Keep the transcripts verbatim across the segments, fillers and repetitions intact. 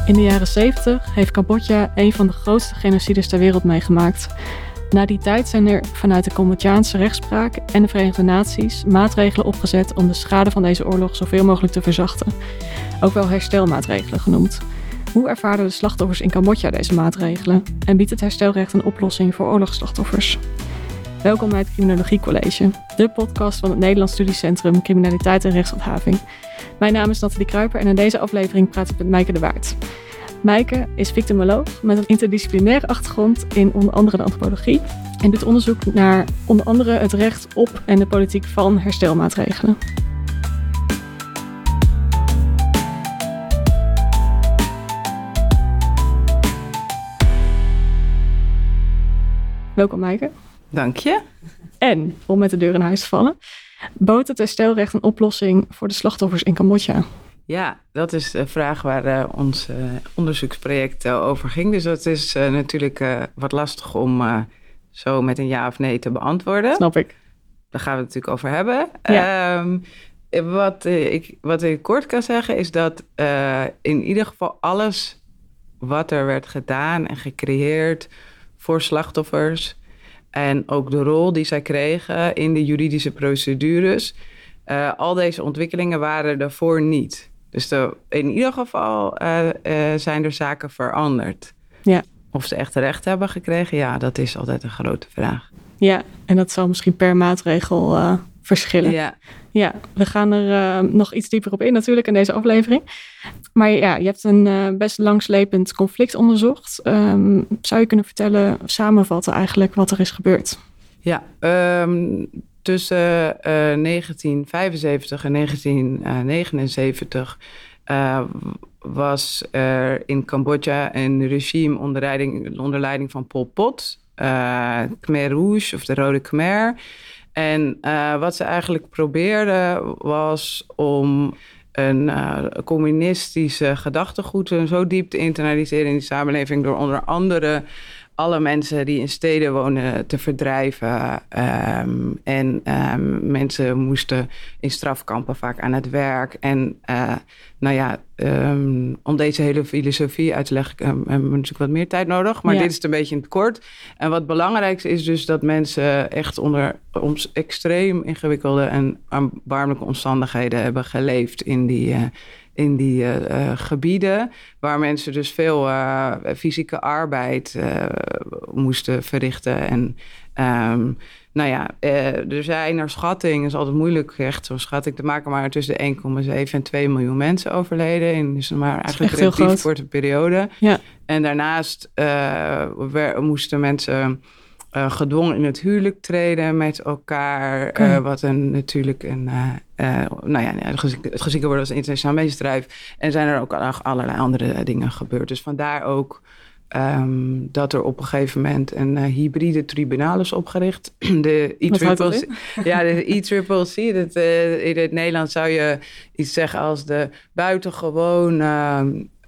In de jaren zeventig heeft Cambodja een van de grootste genocides ter wereld meegemaakt. Na die tijd zijn er vanuit de Cambodjaanse rechtspraak en de Verenigde Naties maatregelen opgezet om de schade van deze oorlog zoveel mogelijk te verzachten. Ook wel herstelmaatregelen genoemd. Hoe ervaren de slachtoffers in Cambodja deze maatregelen? En biedt het herstelrecht een oplossing voor oorlogsslachtoffers? Welkom bij het Criminologie College, de podcast van het Nederlands Studiecentrum Criminaliteit en Rechtshandhaving. Mijn naam is Nathalie Kruiper en in deze aflevering praat ik met Meike de Waard. Meike is victimoloog met een interdisciplinaire achtergrond in onder andere de antropologie en doet onderzoek naar onder andere het recht op en de politiek van herstelmaatregelen. Welkom Meike. Dank je. En, om met de deur in huis te vallen, bood het herstelrecht een oplossing voor de slachtoffers in Cambodja? Ja, dat is de vraag waar uh, ons uh, onderzoeksproject uh, over ging. Dus dat is uh, natuurlijk uh, wat lastig om uh, zo met een ja of nee te beantwoorden. Snap ik. Daar gaan we het natuurlijk over hebben. Ja. Um, wat, uh, ik, wat ik kort kan zeggen is dat uh, in ieder geval alles wat er werd gedaan en gecreëerd voor slachtoffers en ook de rol die zij kregen in de juridische procedures, uh, al deze ontwikkelingen waren daarvoor niet. Dus de, in ieder geval uh, uh, zijn er zaken veranderd. Ja. Of ze echt recht hebben gekregen, ja, dat is altijd een grote vraag. Ja, en dat zal misschien per maatregel uh, verschillen. Ja. Ja, we gaan er uh, nog iets dieper op in natuurlijk in deze aflevering. Maar ja, je hebt een uh, best langslepend conflict onderzocht. Um, zou je kunnen vertellen, samenvatten eigenlijk wat er is gebeurd? Ja, um, tussen uh, negentien vijfenzeventig en negentien negenenzeventig uh, was er in Cambodja een regime onder leiding, onder leiding van Pol Pot, uh, Khmer Rouge of de Rode Khmer. En uh, wat ze eigenlijk probeerden was om een uh, communistische gedachtegoed zo diep te internaliseren in die samenleving door onder andere alle mensen die in steden wonen te verdrijven. Um, en um, mensen moesten in strafkampen vaak aan het werk. En uh, nou ja, um, om deze hele filosofie uit te leggen, um, hebben we natuurlijk wat meer tijd nodig. Maar ja. Dit is het een beetje in het kort. En wat belangrijk is dus dat mensen echt onder ons extreem ingewikkelde en erbarmelijke omstandigheden hebben geleefd in die uh, in die uh, uh, gebieden, waar mensen dus veel uh, fysieke arbeid uh, moesten verrichten. En um, nou ja, uh, er zijn naar schatting, het is altijd moeilijk echt zo'n schatting te maken, maar tussen de één komma zeven en twee miljoen mensen overleden in dus maar eigenlijk een relatief korte periode. Ja. En daarnaast uh, wer, moesten mensen Uh, gedwongen in het huwelijk treden met elkaar. Okay. Uh, wat een natuurlijk een uh, uh, nou ja, het gezien wordt als een internationaal misdrijf. En zijn er ook allerlei andere dingen gebeurd. Dus vandaar ook um, dat er op een gegeven moment een uh, hybride tribunaal is opgericht. De I triple C. Ja, de I triple C. Dat, uh, in het Nederlands zou je iets zeggen als de buitengewoon Uh,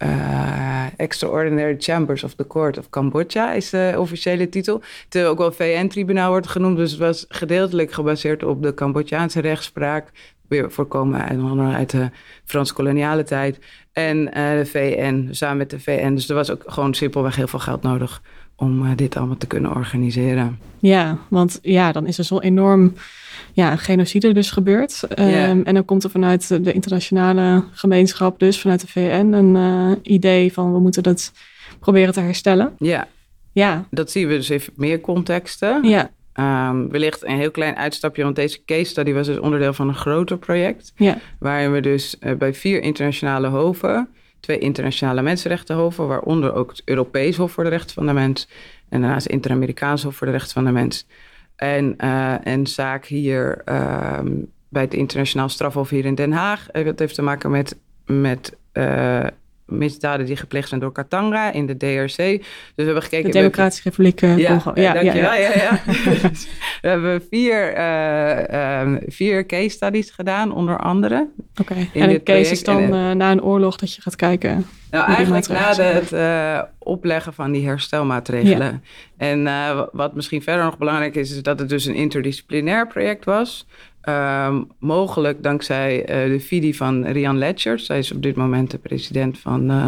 Uh, Extraordinary Chambers of the Court of Cambodja is de officiële titel. Terwijl ook wel V N-tribunaal wordt genoemd. Dus het was gedeeltelijk gebaseerd op de Cambodjaanse rechtspraak. Weer voorkomen uit de Frans-koloniale tijd. En uh, de V N, samen met de V N. Dus er was ook gewoon simpelweg heel veel geld nodig om uh, dit allemaal te kunnen organiseren. Ja, want ja, dan is er zo'n enorm ja, een genocide dus gebeurd. Um, yeah. En dan komt er vanuit de internationale gemeenschap, dus vanuit de V N, een uh, idee van we moeten dat proberen te herstellen. Ja, ja. Dat zien we dus in meer contexten. Ja. Um, wellicht een heel klein uitstapje, want deze case study was dus onderdeel van een groter project. Ja. Waarin we dus uh, bij vier internationale hoven, twee internationale mensenrechtenhoven, waaronder ook het Europees Hof voor de Rechten van de Mens en daarnaast het Inter-Amerikaans Hof voor de Rechten van de Mens. En uh, een zaak hier uh, bij het internationaal strafhof hier in Den Haag. Dat heeft te maken met, met uh, misdaden die gepleegd zijn door Katanga in de D R C. Dus we hebben gekeken. De Democratische Republiek uh, ja, Congo. Ja, ja, ja, ja, ja, ja. We hebben vier, uh, um, vier case studies gedaan, onder andere. Oké, okay. En een case is dan uh, na een oorlog dat je gaat kijken. Nou, eigenlijk na de, het uh, opleggen van die herstelmaatregelen. Ja. En uh, wat misschien verder nog belangrijk is, is dat het dus een interdisciplinair project was. Um, mogelijk dankzij uh, de visie van Rian Ledgers. Zij is op dit moment de president van, uh,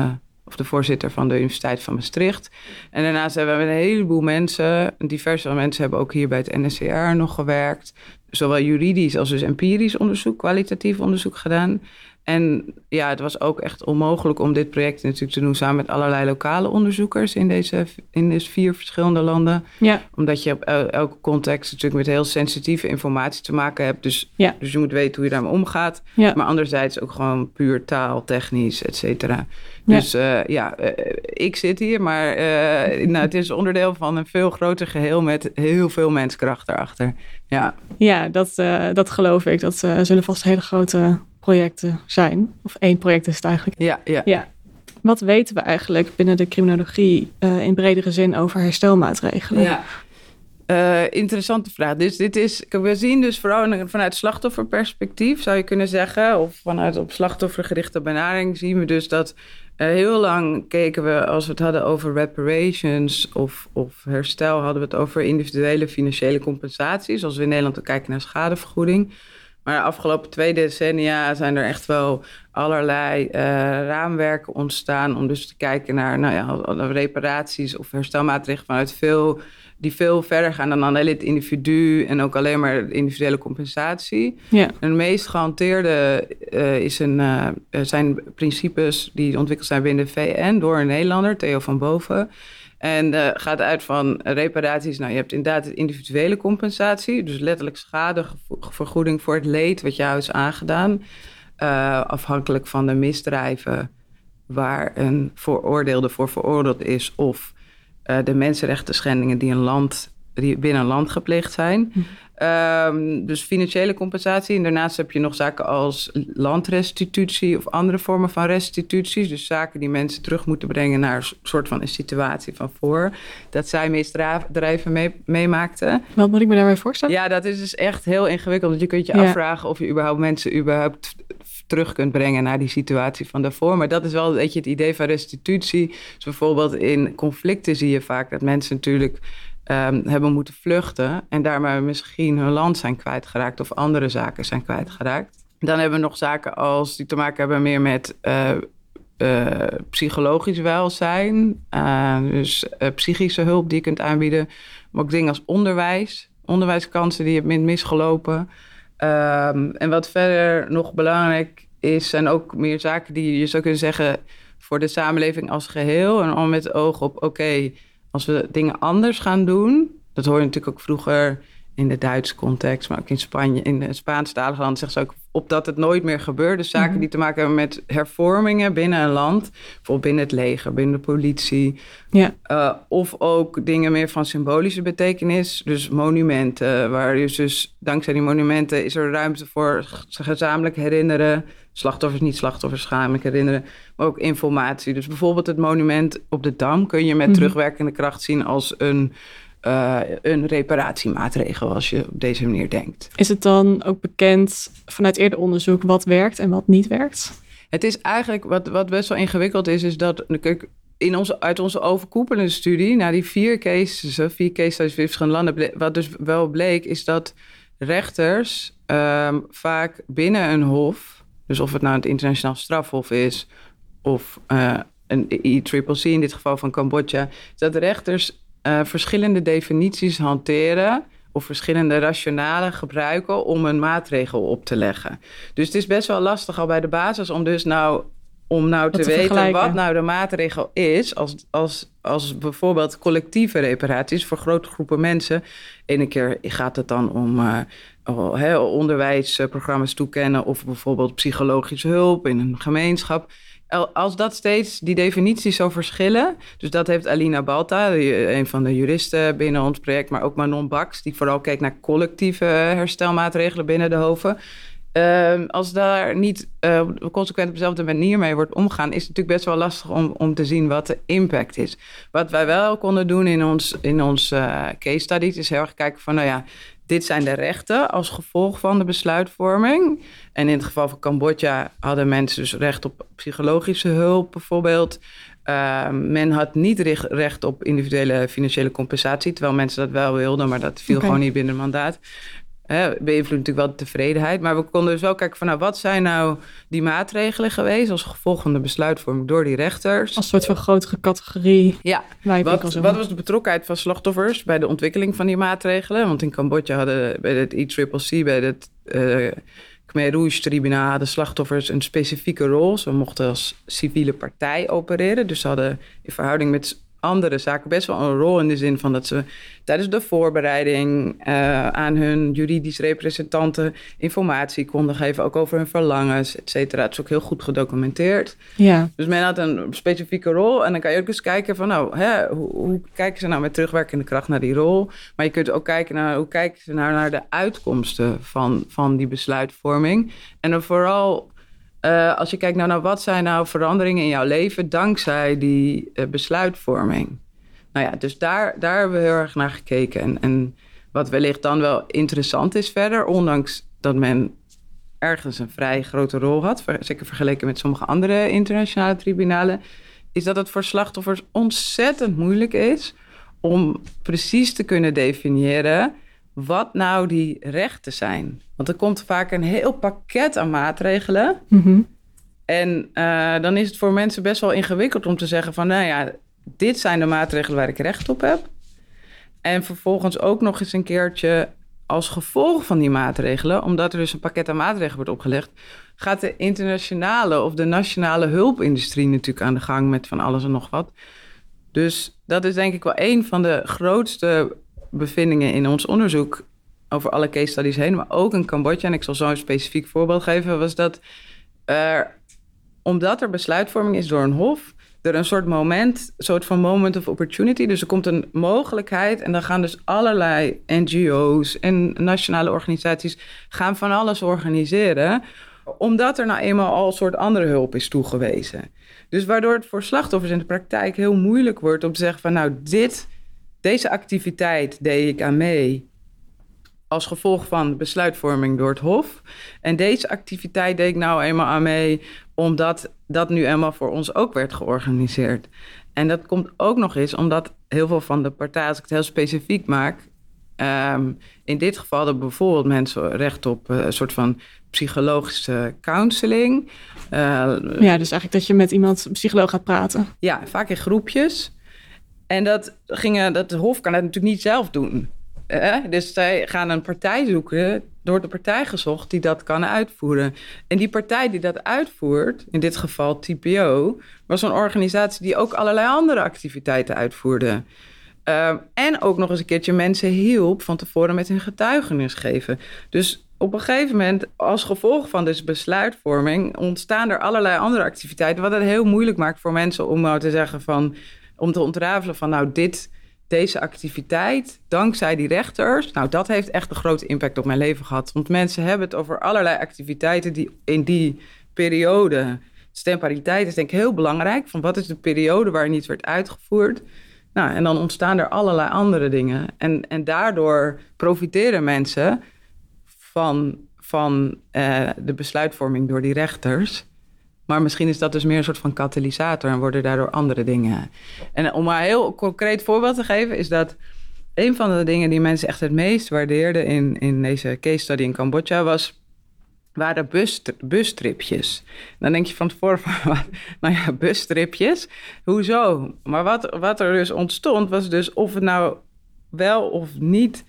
of de voorzitter van de Universiteit van Maastricht. En daarnaast hebben we een heleboel mensen, diverse mensen hebben ook hier bij het N S C R nog gewerkt. Zowel juridisch als dus empirisch onderzoek, kwalitatief onderzoek gedaan. En ja, het was ook echt onmogelijk om dit project natuurlijk te doen samen met allerlei lokale onderzoekers in deze, in deze vier verschillende landen. Ja. Omdat je op el- elke context natuurlijk met heel sensitieve informatie te maken hebt. Dus, ja. dus je moet weten hoe je daarmee omgaat. Ja. Maar anderzijds ook gewoon puur taal, technisch, et cetera. Ja. Dus uh, ja, uh, ik zit hier, maar uh, nou, het is onderdeel van een veel groter geheel met heel veel menskracht erachter. Ja, ja dat, uh, dat geloof ik. Dat uh, zullen vast hele grote projecten zijn. Of één project is het eigenlijk. Ja, ja. ja. Wat weten we eigenlijk binnen de criminologie uh, in bredere zin over herstelmaatregelen? Ja. Uh, interessante vraag. Dus dit is, we zien dus vooral vanuit slachtofferperspectief, zou je kunnen zeggen, of vanuit op slachtoffergerichte benadering zien we dus dat uh, heel lang keken we, als we het hadden over reparations of, of herstel, hadden we het over individuele financiële compensaties, als we in Nederland ook kijken naar schadevergoeding. Maar de afgelopen twee decennia zijn er echt wel allerlei uh, raamwerken ontstaan om dus te kijken naar nou ja, reparaties of herstelmaatregelen vanuit veel, die veel verder gaan dan alleen het individu en ook alleen maar de individuele compensatie. Ja. En de meest gehanteerde uh, is een, uh, zijn principes die ontwikkeld zijn binnen de V N door een Nederlander, Theo van Boven. En uh, gaat uit van reparaties. Nou, je hebt inderdaad de individuele compensatie. Dus letterlijk schadevergoeding voor het leed wat jou is aangedaan. Uh, afhankelijk van de misdrijven waar een veroordeelde voor veroordeeld is. Of uh, de mensenrechten schendingen die, een land, die binnen een land gepleegd zijn. Hm. Um, dus financiële compensatie. En daarnaast heb je nog zaken als landrestitutie of andere vormen van restituties. Dus zaken die mensen terug moeten brengen naar een soort van een situatie van voor. Dat zij misdrijven mee, meemaakten. Wat moet ik me daarbij voorstellen? Ja, dat is dus echt heel ingewikkeld. Want je kunt je ja. afvragen of je überhaupt mensen überhaupt terug kunt brengen naar die situatie van daarvoor. Maar dat is wel een beetje het idee van restitutie. Dus bijvoorbeeld in conflicten zie je vaak dat mensen natuurlijk Um, hebben moeten vluchten en daarmee misschien hun land zijn kwijtgeraakt of andere zaken zijn kwijtgeraakt. Dan hebben we nog zaken als die te maken hebben meer met uh, uh, psychologisch welzijn, uh, dus uh, psychische hulp die je kunt aanbieden, maar ook dingen als onderwijs, onderwijskansen die je hebt misgelopen. Um, en wat verder nog belangrijk is, zijn ook meer zaken die je zou kunnen zeggen voor de samenleving als geheel en al met het oog op oké, okay, als we dingen anders gaan doen, dat hoor je natuurlijk ook vroeger in de Duitse context, maar ook in Spanje, in de Spaanstalige landen zeggen ze ook op dat het nooit meer gebeurt. Dus zaken mm-hmm. die te maken hebben met hervormingen binnen een land, bijvoorbeeld binnen het leger, binnen de politie. Ja. Uh, of ook dingen meer van symbolische betekenis, dus monumenten, waar je dus dankzij die monumenten is er ruimte voor gezamenlijk herinneren. Slachtoffers, niet slachtoffers, gezamenlijk herinneren, maar ook informatie. Dus bijvoorbeeld het monument op de Dam kun je met mm-hmm. terugwerkende kracht zien als een, uh, een reparatiemaatregel, als je op deze manier denkt. Is het dan ook bekend vanuit eerder onderzoek wat werkt en wat niet werkt? Het is eigenlijk, wat, wat best wel ingewikkeld is, is dat in onze, uit onze overkoepelende studie, na die vier cases, vier case studies in verschillende landen, wat dus wel bleek, is dat rechters um, vaak binnen een hof, dus of het nou het internationaal strafhof is of uh, een I C C C in dit geval van Cambodja, dat de rechters uh, verschillende definities hanteren of verschillende rationalen gebruiken om een maatregel op te leggen. Dus het is best wel lastig al bij de basis om dus nou om nou te, te weten wat nou de maatregel is, als, als, als bijvoorbeeld collectieve reparaties voor grote groepen mensen. Ene keer gaat het dan om uh, oh, he, onderwijsprogramma's toekennen of bijvoorbeeld psychologische hulp in een gemeenschap. Als dat steeds die definities zo verschillen, dus dat heeft Alina Balta, een van de juristen binnen ons project, maar ook Manon Baks, die vooral keek naar collectieve herstelmaatregelen binnen de hoven. Uh, als daar niet uh, consequent op dezelfde manier mee wordt omgegaan, is het natuurlijk best wel lastig om, om te zien wat de impact is. Wat wij wel konden doen in ons, in ons uh, case study is heel erg kijken van, nou ja, dit zijn de rechten als gevolg van de besluitvorming. En in het geval van Cambodja hadden mensen dus recht op psychologische hulp bijvoorbeeld. Uh, men had niet recht op individuele financiële compensatie, terwijl mensen dat wel wilden, maar dat viel okay. gewoon niet binnen het mandaat. Hè, beïnvloedt natuurlijk wel de tevredenheid. Maar we konden dus wel kijken van, nou, wat zijn nou die maatregelen geweest als gevolg van de besluitvorming door die rechters? Als een soort van grotere categorie. Ja, wat, wat was de betrokkenheid van slachtoffers bij de ontwikkeling van die maatregelen? Want in Cambodja hadden bij het I C C C, bij het uh, Khmer Rouge-tribunaal, hadden slachtoffers een specifieke rol. Ze mochten als civiele partij opereren. Dus ze hadden in verhouding met andere zaken best wel een rol in de zin van dat ze tijdens de voorbereiding uh, aan hun juridisch representanten informatie konden geven, ook over hun verlangens, et cetera. Het is ook heel goed gedocumenteerd. Ja. Dus men had een specifieke rol en dan kan je ook eens kijken van, nou, hè, hoe, hoe kijken ze nou met terugwerkende kracht naar die rol? Maar je kunt ook kijken naar hoe kijken ze nou naar de uitkomsten van, van die besluitvorming. En dan vooral Uh, als je kijkt nou naar wat zijn nou veranderingen in jouw leven dankzij die uh, besluitvorming. Nou ja, dus daar, daar hebben we heel erg naar gekeken. En, en wat wellicht dan wel interessant is verder, ondanks dat men ergens een vrij grote rol had, zeker vergeleken met sommige andere internationale tribunalen, is dat het voor slachtoffers ontzettend moeilijk is om precies te kunnen definiëren wat nou die rechten zijn. Want er komt vaak een heel pakket aan maatregelen. Mm-hmm. En uh, dan is het voor mensen best wel ingewikkeld om te zeggen van, nou ja, dit zijn de maatregelen waar ik recht op heb. En vervolgens ook nog eens een keertje als gevolg van die maatregelen, omdat er dus een pakket aan maatregelen wordt opgelegd, gaat de internationale of de nationale hulpindustrie natuurlijk aan de gang met van alles en nog wat. Dus dat is denk ik wel een van de grootste bevindingen in ons onderzoek over alle case studies heen, maar ook in Cambodja, en ik zal zo een specifiek voorbeeld geven, was dat er, omdat er besluitvorming is door een hof, er een soort moment, een soort van moment of opportunity, dus er komt een mogelijkheid en dan gaan dus allerlei N G O's en nationale organisaties gaan van alles organiseren, omdat er nou eenmaal al een soort andere hulp is toegewezen. Dus waardoor het voor slachtoffers in de praktijk heel moeilijk wordt om te zeggen van, nou, dit Deze activiteit deed ik aan mee als gevolg van besluitvorming door het Hof. En deze activiteit deed ik nou eenmaal aan mee omdat dat nu eenmaal voor ons ook werd georganiseerd. En dat komt ook nog eens omdat heel veel van de partijen, als ik het heel specifiek maak, um, in dit geval hadden bijvoorbeeld mensen recht op uh, een soort van psychologische counseling. Uh, ja, dus eigenlijk dat je met iemand, een psycholoog, gaat praten. Ja, vaak in groepjes. En dat, gingen, dat de Hof kan dat natuurlijk niet zelf doen. Eh? Dus zij gaan een partij zoeken, door de partij gezocht, die dat kan uitvoeren. En die partij die dat uitvoert, in dit geval T P O, was een organisatie die ook allerlei andere activiteiten uitvoerde. Uh, en ook nog eens een keertje mensen hielp van tevoren met hun getuigenis geven. Dus op een gegeven moment, als gevolg van deze besluitvorming, ontstaan er allerlei andere activiteiten, wat het heel moeilijk maakt voor mensen om nou te zeggen van, om te ontrafelen van, nou, dit, deze activiteit, dankzij die rechters, nou, dat heeft echt een grote impact op mijn leven gehad. Want mensen hebben het over allerlei activiteiten die in die periode, stempariteit is denk ik heel belangrijk, van wat is de periode waar niets werd uitgevoerd. Nou, en dan ontstaan er allerlei andere dingen. En, en daardoor profiteren mensen van, van uh, de besluitvorming door die rechters. Maar misschien is dat dus meer een soort van katalysator en worden daardoor andere dingen. En om maar een heel concreet voorbeeld te geven, is dat een van de dingen die mensen echt het meest waardeerden in, in deze case study in Cambodja was, waren bus, bustripjes. Dan denk je van tevoren van, nou ja, bustripjes, hoezo? Maar wat, wat er dus ontstond, was dus of het nou wel of niet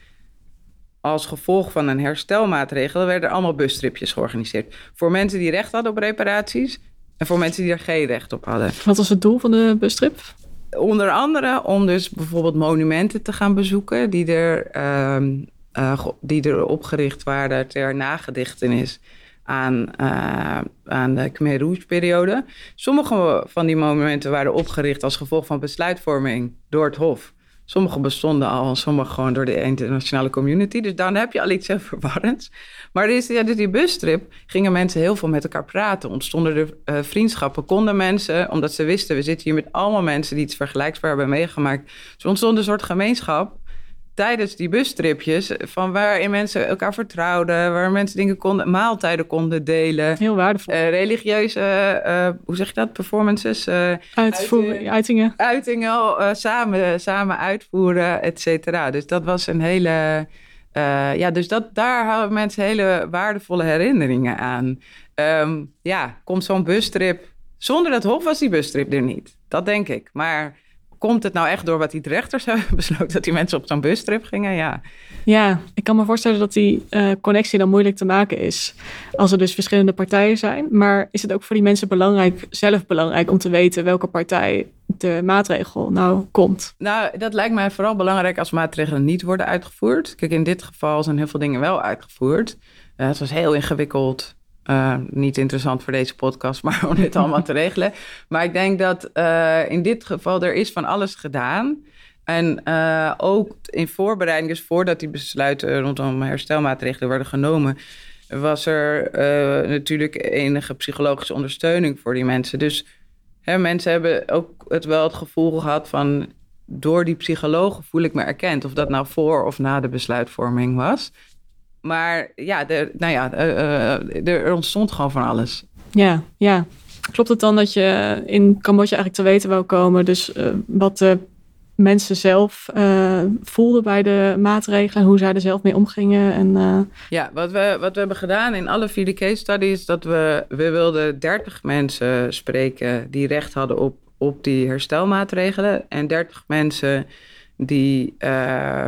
als gevolg van een herstelmaatregel, werden er allemaal bustripjes georganiseerd. Voor mensen die recht hadden op reparaties en voor mensen die er geen recht op hadden. Wat was het doel van de bustrip? Onder andere om dus bijvoorbeeld monumenten te gaan bezoeken die er, um, uh, die er opgericht waren ter nagedichtenis aan, uh, aan de Khmer Rouge-periode. Sommige van die monumenten waren opgericht als gevolg van besluitvorming door het Hof. Sommige bestonden al en sommige gewoon door de internationale community. Dus dan heb je al iets heel verwarrends. Maar dus, ja, dus die bustrip gingen mensen heel veel met elkaar praten. Ontstonden er uh, vriendschappen. Konden mensen, omdat ze wisten, we zitten hier met allemaal mensen die iets vergelijkbaar hebben meegemaakt. Dus ontstond een soort gemeenschap tijdens die bustripjes, van waarin mensen elkaar vertrouwden, waar mensen dingen konden, maaltijden konden delen. Heel waardevol. Uh, religieuze, uh, hoe zeg je dat, performances? Uh, Uitvoer, uitingen. Uitingen, uh, samen, samen uitvoeren, et cetera. Dus dat was een hele Uh, ja, dus dat, daar houden mensen hele waardevolle herinneringen aan. Um, ja, komt zo'n bustrip... Zonder dat Hof was die bustrip er niet. Dat denk ik. Maar komt het nou echt door wat die rechters hebben besloten... dat die mensen op zo'n bustrip gingen? Ja. Ja, ik kan me voorstellen dat die uh, connectie dan moeilijk te maken is... als er dus verschillende partijen zijn. Maar is het ook voor die mensen belangrijk, zelf belangrijk... om te weten welke partij de maatregel nou komt? Nou, dat lijkt mij vooral belangrijk als maatregelen niet worden uitgevoerd. Kijk, in dit geval zijn heel veel dingen wel uitgevoerd. Uh, het was heel ingewikkeld... Uh, niet interessant voor deze podcast, maar om dit allemaal te regelen. Maar ik denk dat uh, in dit geval er is van alles gedaan. En uh, ook in voorbereiding, dus voordat die besluiten rondom herstelmaatregelen werden genomen... was er uh, natuurlijk enige psychologische ondersteuning voor die mensen. Dus hè, mensen hebben ook het wel het gevoel gehad van... door die psychologen voel ik me erkend. Of dat nou voor of na de besluitvorming was... Maar ja, de, nou ja uh, uh, er ontstond gewoon van alles. Ja, ja. Klopt het dan dat je in Cambodja eigenlijk te weten wou komen... dus uh, wat de mensen zelf uh, voelden bij de maatregelen... en hoe zij er zelf mee omgingen? En, uh... Ja, wat we, wat we hebben gedaan in alle vier de case studies... dat we, we wilden dertig mensen spreken die recht hadden op, op die herstelmaatregelen... en dertig mensen die... Uh,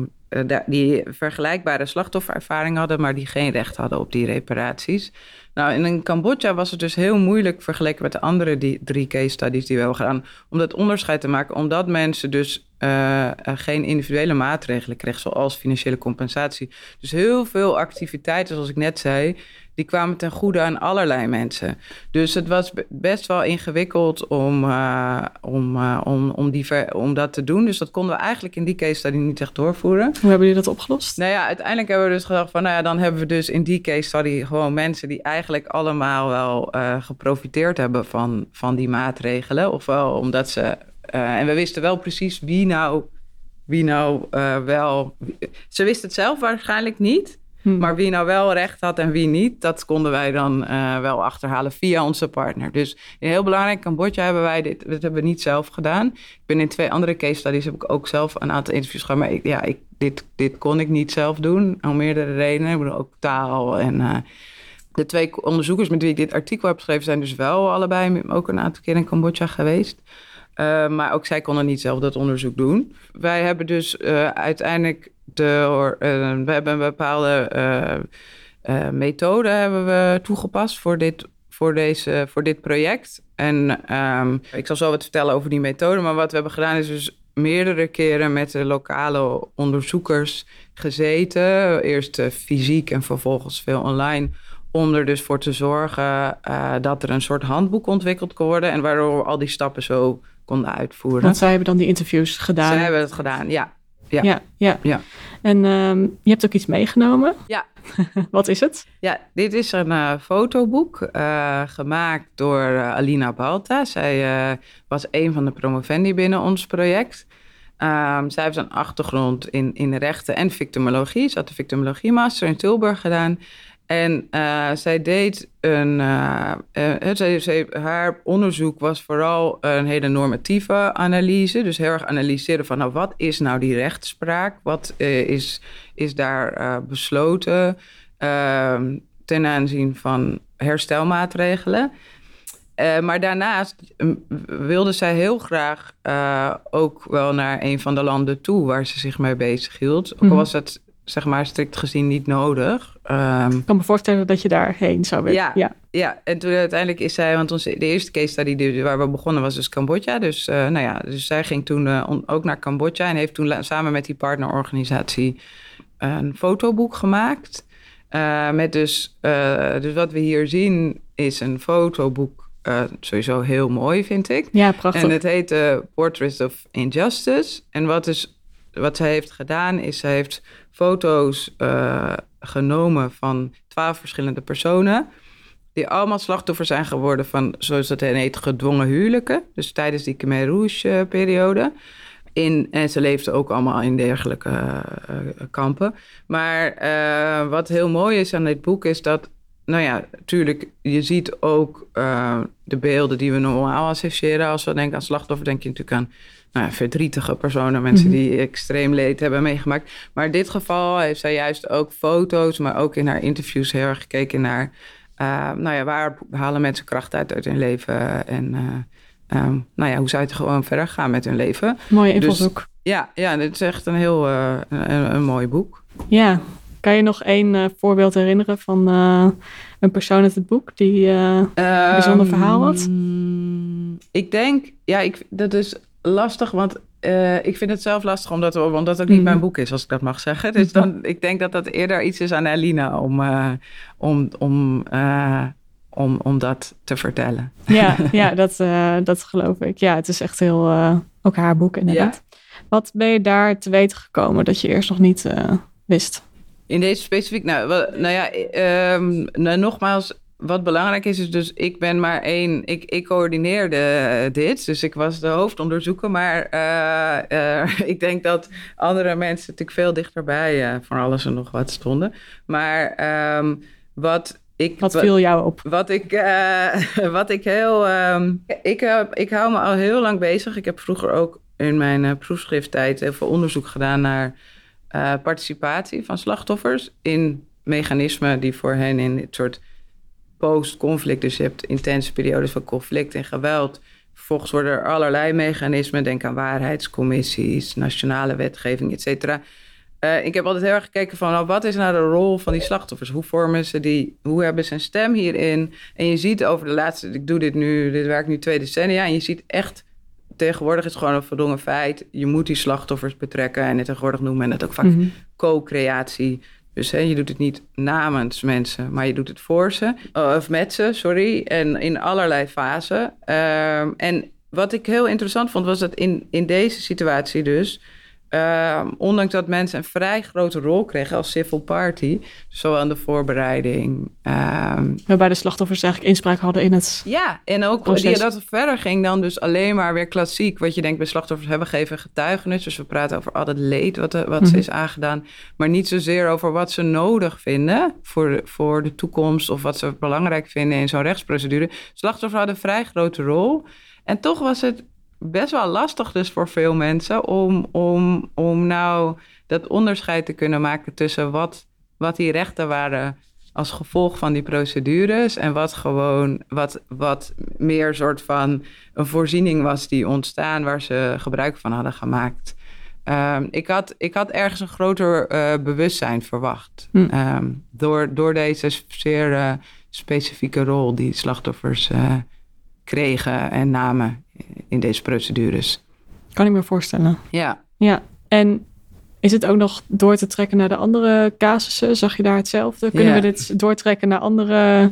die vergelijkbare slachtofferervaring hadden... maar die geen recht hadden op die reparaties. Nou, in Cambodja was het dus heel moeilijk... vergeleken met de andere die, drie case studies die we hebben gedaan... om dat onderscheid te maken... omdat mensen dus uh, geen individuele maatregelen kregen... zoals financiële compensatie. Dus heel veel activiteiten, zoals ik net zei... die kwamen ten goede aan allerlei mensen. Dus het was best wel ingewikkeld om, uh, om, uh, om, om, die ver, om dat te doen. Dus dat konden we eigenlijk in die case study niet echt doorvoeren. Hoe hebben jullie dat opgelost? Nou ja, uiteindelijk hebben we dus gedacht van... nou ja, dan hebben we dus in die case study gewoon mensen... die eigenlijk allemaal wel uh, geprofiteerd hebben van, van die maatregelen. Ofwel omdat ze... Uh, en we wisten wel precies wie nou, wie nou uh, wel... Ze wisten het zelf waarschijnlijk niet... Hmm. Maar wie nou wel recht had en wie niet, dat konden wij dan uh, wel achterhalen via onze partner. Dus heel belangrijk, in Cambodja hebben wij dit, dit hebben we niet zelf gedaan. Ik ben in twee andere case studies, heb ik ook zelf een aantal interviews gehad. Maar ik, ja, ik, dit, dit kon ik niet zelf doen, om meerdere redenen. Ik bedoel, ook taal en... Uh, de twee onderzoekers met wie ik dit artikel heb geschreven... zijn dus wel allebei ook een aantal keer in Cambodja geweest. Uh, maar ook zij konden niet zelf dat onderzoek doen. Wij hebben dus uh, uiteindelijk... De, uh, we hebben een bepaalde uh, uh, methode hebben we toegepast voor dit, voor deze, voor dit project. En um, ik zal zo wat vertellen over die methode. Maar wat we hebben gedaan is dus meerdere keren met de lokale onderzoekers gezeten. Eerst uh, fysiek en vervolgens veel online. Om er dus voor te zorgen uh, dat er een soort handboek ontwikkeld kon worden. En waardoor we al die stappen zo konden uitvoeren. Want zij hebben dan die interviews gedaan? Zij hebben het gedaan, ja. Ja. Ja, ja. ja. En um, je hebt ook iets meegenomen. Ja. Wat is het? Ja, dit is een uh, fotoboek uh, gemaakt door uh, Alina Balta. Zij uh, was een van de promovendi binnen ons project. Um, zij heeft een achtergrond in, in rechten en victimologie. Ze had de victimologie master in Tilburg gedaan. En uh, zij deed een... Uh, uh, zij, zij, haar onderzoek was vooral een hele normatieve analyse. Dus heel erg analyseren van... nou, wat is nou die rechtspraak? Wat uh, is, is daar uh, besloten uh, ten aanzien van herstelmaatregelen? Uh, maar daarnaast wilde zij heel graag uh, ook wel naar een van de landen toe... waar ze zich mee bezig hield. Ook al was het... zeg maar strikt gezien niet nodig. Um, ik kan me voorstellen dat je daarheen zou willen. Ja, ja. ja, en toen uiteindelijk is zij... want onze, de eerste case study waar we begonnen was dus Cambodja. Dus, uh, nou ja, dus zij ging toen uh, on, ook naar Cambodja... en heeft toen la, samen met die partnerorganisatie een fotoboek gemaakt. Uh, met dus, uh, dus wat we hier zien is een fotoboek... Uh, sowieso heel mooi, vind ik. Ja, prachtig. En het heet uh, Portraits of Injustice. En wat is... Wat zij heeft gedaan is, zij heeft foto's uh, genomen van twaalf verschillende personen... die allemaal slachtoffer zijn geworden van, zoals dat heet, gedwongen huwelijken. Dus tijdens die Khmer Rouge-periode. In, en ze leefden ook allemaal in dergelijke uh, kampen. Maar uh, wat heel mooi is aan dit boek is dat... Nou ja, natuurlijk, je ziet ook uh, de beelden die we normaal associëren. Als we denken aan slachtoffer, denk je natuurlijk aan nou, verdrietige personen, mensen Mm-hmm. die extreem leed hebben meegemaakt. Maar in dit geval heeft zij juist ook foto's, maar ook in haar interviews heel erg gekeken naar, uh, nou ja, waar halen mensen kracht uit uit hun leven en uh, um, nou ja, hoe zou het gewoon verder gaan met hun leven. Mooie invalshoek. Dus, ja, ja, dit is echt een heel uh, een, een mooi boek. Ja, kan je nog één uh, voorbeeld herinneren van uh, een persoon uit het boek die uh, een bijzonder verhaal had? Um, ik denk, ja, ik, dat is lastig, want uh, ik vind het zelf lastig omdat, omdat het niet mm. mijn boek is, als ik dat mag zeggen. Dus dan, ik denk dat dat eerder iets is aan Elina om, uh, om, om, uh, om, om dat te vertellen. Ja, ja dat, uh, dat geloof ik. Ja, het is echt heel, uh, ook haar boek inderdaad. Ja. Wat ben je daar te weten gekomen dat je eerst nog niet uh, wist? In deze specifiek, nou, wel, nou ja, um, nou, nogmaals, wat belangrijk is, is dus ik ben maar één, ik, ik coördineerde dit, dus ik was de hoofdonderzoeker, maar uh, uh, ik denk dat andere mensen natuurlijk veel dichterbij uh, van alles en nog wat stonden. Maar um, wat ik... Wat viel jou op? Wat ik, uh, wat ik heel... Um, ik, uh, ik hou me al heel lang bezig. Ik heb vroeger ook in mijn uh, proefschrifttijd heel veel onderzoek gedaan naar uh, participatie van slachtoffers in mechanismen die voor hen in dit soort post-conflict, dus je hebt intense periodes van conflict en geweld. Vervolgens worden er allerlei mechanismen, denk aan waarheidscommissies, nationale wetgeving, et cetera. Uh, ik heb altijd heel erg gekeken van, nou, wat is nou de rol van die slachtoffers? Hoe vormen ze die, hoe hebben ze een stem hierin? En je ziet over de laatste, ik doe dit nu, dit werk nu twee decennia, en je ziet echt, tegenwoordig is het gewoon een verdongen feit, je moet die slachtoffers betrekken en tegenwoordig noemt men het ook vaak mm-hmm. co-creatie. Dus hè, je doet het niet namens mensen, maar je doet het voor ze. Of met ze, sorry. En in allerlei fasen. Uh, en wat ik heel interessant vond, was dat in, in deze situatie dus, Uh, ondanks dat mensen een vrij grote rol kregen als civil party, zowel aan de voorbereiding. Uh, Waarbij de slachtoffers eigenlijk inspraak hadden in het Ja, en ook die, dat het verder ging dan dus alleen maar weer klassiek. Wat je denkt bij slachtoffers hebben gegeven getuigenis. Dus we praten over al het leed wat, wat mm-hmm. ze is aangedaan. Maar niet zozeer over wat ze nodig vinden voor de, voor de toekomst of wat ze belangrijk vinden in zo'n rechtsprocedure. Slachtoffers hadden een vrij grote rol. En toch was het best wel lastig dus voor veel mensen om, om, om nou dat onderscheid te kunnen maken tussen wat, wat die rechten waren als gevolg van die procedures en wat gewoon wat, wat meer soort van een voorziening was die ontstaan waar ze gebruik van hadden gemaakt. Um, ik, had, ik had ergens een groter uh, bewustzijn verwacht hm. um, door, door deze zeer uh, specifieke rol die slachtoffers uh, kregen en namen in deze procedures. Kan ik me voorstellen. Ja. Ja, en is het ook nog door te trekken naar de andere casussen? Zag je daar hetzelfde? Kunnen ja. we dit doortrekken naar andere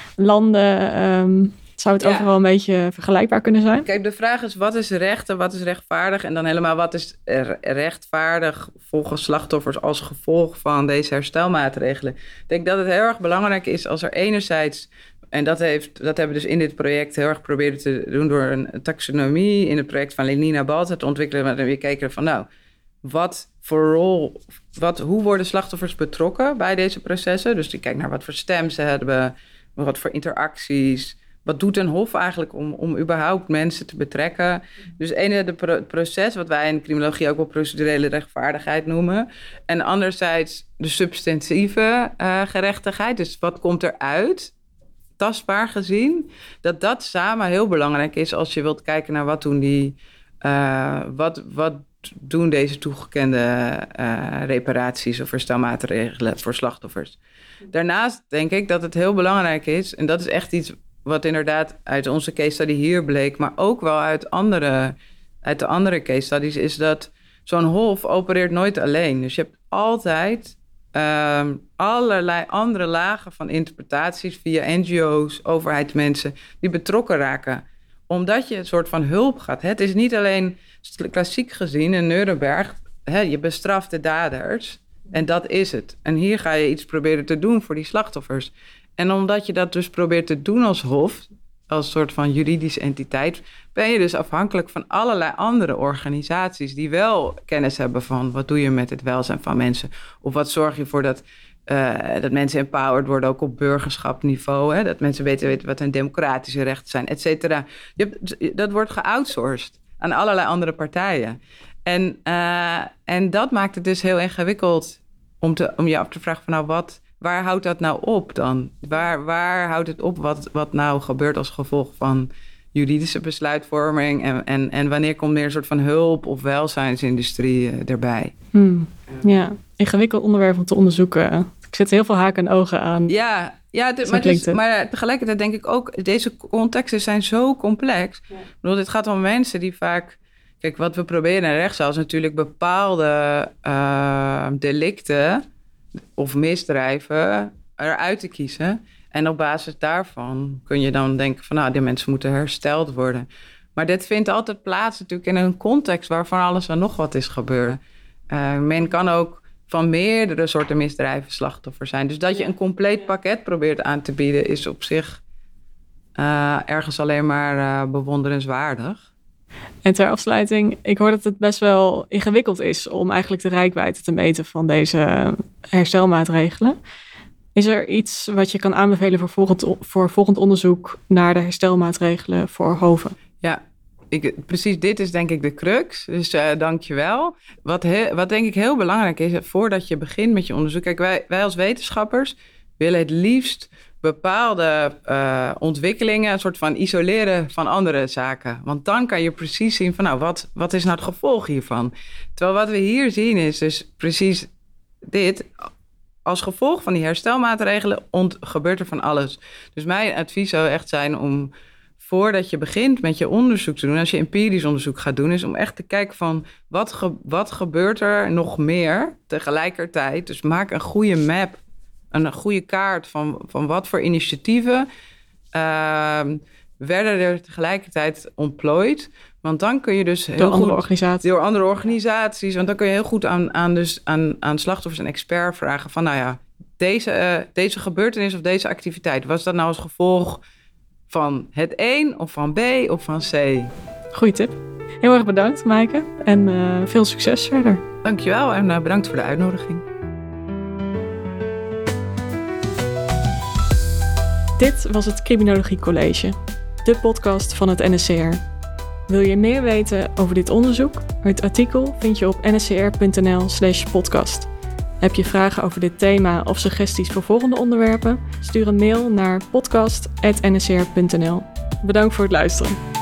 landen? Um, zou het ja. overal een beetje vergelijkbaar kunnen zijn? Kijk, de vraag is, wat is recht en wat is rechtvaardig? En dan helemaal, wat is rechtvaardig volgens slachtoffers als gevolg van deze herstelmaatregelen? Ik denk dat het heel erg belangrijk is als er enerzijds, en dat, heeft, dat hebben we dus in dit project heel erg proberen te doen door een taxonomie in het project van Lenina Balta te ontwikkelen. Waarin we kijken van, nou, wat voor rol, wat, hoe worden slachtoffers betrokken bij deze processen? Dus die kijkt naar wat voor stem ze hebben, wat voor interacties. Wat doet een hof eigenlijk om, om überhaupt mensen te betrekken? Dus ene, het pro- proces, wat wij in criminologie ook wel procedurele rechtvaardigheid noemen. En anderzijds de substantieve uh, gerechtigheid. Dus wat komt eruit, tastbaar gezien? Dat dat samen heel belangrijk is als je wilt kijken naar wat doen die, uh, wat, wat doen deze toegekende uh, reparaties of herstelmaatregelen voor slachtoffers. Daarnaast denk ik dat het heel belangrijk is, en dat is echt iets wat inderdaad uit onze case study hier bleek, maar ook wel uit, andere, uit de andere case studies, is dat zo'n hof opereert nooit alleen. Dus je hebt altijd um, allerlei andere lagen van interpretaties via N G O's, overheidsmensen, die betrokken raken. Omdat je een soort van hulp gaat. Het is niet alleen klassiek gezien in Nuremberg, hè, je bestraft de daders en dat is het. En hier ga je iets proberen te doen voor die slachtoffers. En omdat je dat dus probeert te doen als hof, als soort van juridische entiteit, ben je dus afhankelijk van allerlei andere organisaties die wel kennis hebben van wat doe je met het welzijn van mensen. Of wat zorg je voor dat, uh, dat mensen empowered worden, ook op burgerschapniveau. Hè? Dat mensen weten, weten wat hun democratische rechten zijn, et cetera. Je hebt, dat wordt geoutsourced. aan allerlei andere partijen. En, uh, en dat maakt het dus heel ingewikkeld om, te, om je af te vragen van nou, wat, waar houdt dat nou op dan? Waar, waar houdt het op wat, wat nou gebeurt als gevolg van juridische besluitvorming? En, en, en wanneer komt er een soort van hulp of welzijnsindustrie uh, erbij? Hmm. Ja, ingewikkeld onderwerp om te onderzoeken. Ik zet heel veel haken en ogen aan. Ja, ja de, maar, dus, maar tegelijkertijd denk ik ook, deze contexten zijn zo complex. Ja. Ik bedoel, dit gaat om mensen die vaak... Kijk, wat we proberen in de rechtszaal is natuurlijk bepaalde uh, delicten of misdrijven eruit te kiezen. En op basis daarvan kun je dan denken van nou, die mensen moeten hersteld worden. Maar dit vindt altijd plaats natuurlijk in een context waarvan alles en nog wat is gebeurd. Uh, men kan ook van meerdere soorten misdrijven slachtoffer zijn. Dus dat je een compleet pakket probeert aan te bieden is op zich uh, ergens alleen maar uh, bewonderenswaardig. En ter afsluiting, ik hoor dat het best wel ingewikkeld is om eigenlijk de reikwijdte te meten van deze herstelmaatregelen. Is er iets wat je kan aanbevelen voor volgend, voor volgend onderzoek naar de herstelmaatregelen voor Hoven? Ja, ik, precies dit is denk ik de crux, dus uh, dank je wel. Wat, he, wat denk ik heel belangrijk is, voordat je begint met je onderzoek. Kijk, wij, wij als wetenschappers willen het liefst bepaalde uh, ontwikkelingen een soort van isoleren van andere zaken. Want dan kan je precies zien van nou, wat, wat is nou het gevolg hiervan? Terwijl wat we hier zien is dus precies dit. Als gevolg van die herstelmaatregelen ont- gebeurt er van alles. Dus mijn advies zou echt zijn om, voordat je begint met je onderzoek te doen, als je empirisch onderzoek gaat doen, is om echt te kijken van wat, ge- wat gebeurt er nog meer tegelijkertijd. Dus maak een goede map, een goede kaart van, van wat voor initiatieven uh, werden er tegelijkertijd ontplooid. Want dan kun je dus heel door andere goed, organisaties. Door andere organisaties. Want dan kun je heel goed aan, aan, dus aan, aan slachtoffers en experts vragen van nou ja, deze, uh, deze gebeurtenis of deze activiteit, was dat nou als gevolg van het een of van B of van C? Goeie tip. Heel erg bedankt, Maaike. En uh, veel succes verder. Dankjewel en uh, bedankt voor de uitnodiging. Dit was het Criminologie College, de podcast van het N S C R. Wil je meer weten over dit onderzoek? Het artikel vind je op nscr.nl slash podcast. Heb je vragen over dit thema of suggesties voor volgende onderwerpen? Stuur een mail naar podcast apenstaartje punt n l. Bedankt voor het luisteren.